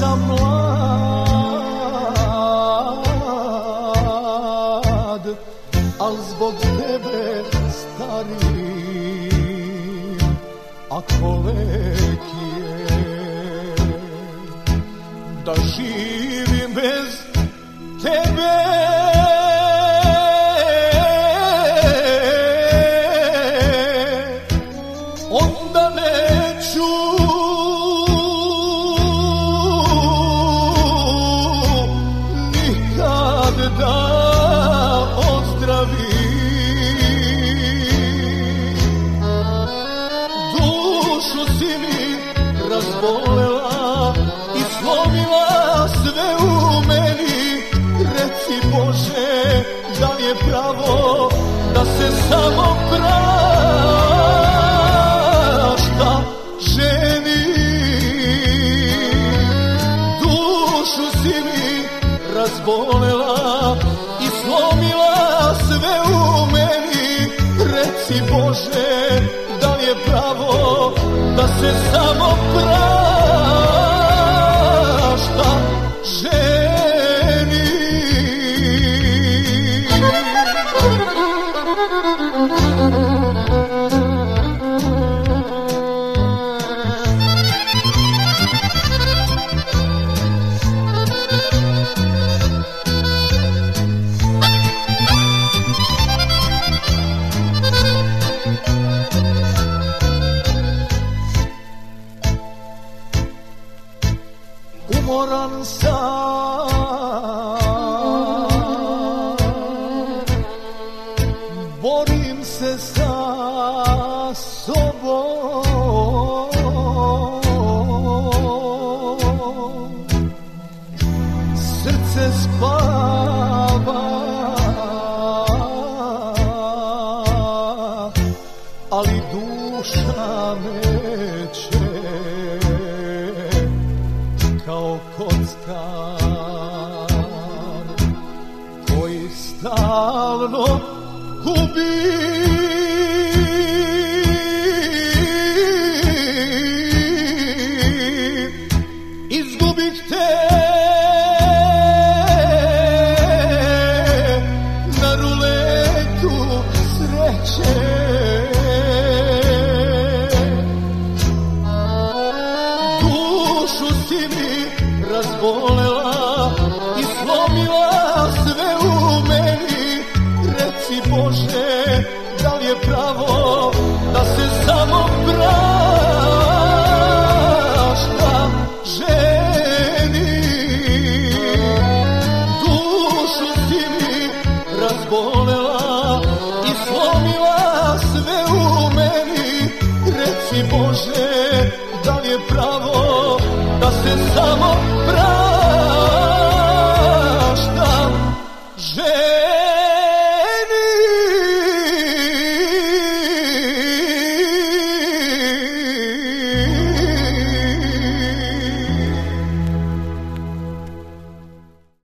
sam mlad, al zbog tebe starim, ako lek je da živim bez tebe. Onda neću nikad da ozdravim. Dušu si mi razbolela i slomila sve u meni. Reci Bože, da li je pravo da se samo prašta ženi? Dušu si mi razbolela i slomila sve u meni. Reci Bože, da li je pravo da se samo prašta ženi? Umoran sam, borim se sa sobom, srce spava, ali duša neće, kao kockar koji stalno gubi. Izgubih te na ruletu sreće. Dušu si mi razbolela i slomila sve u meni. Reci Bože, da li je pravo da se samo prašta ženi? Dušu si mi razbolela i slomila sve u meni. Reci Bože, da li je pravo da se samo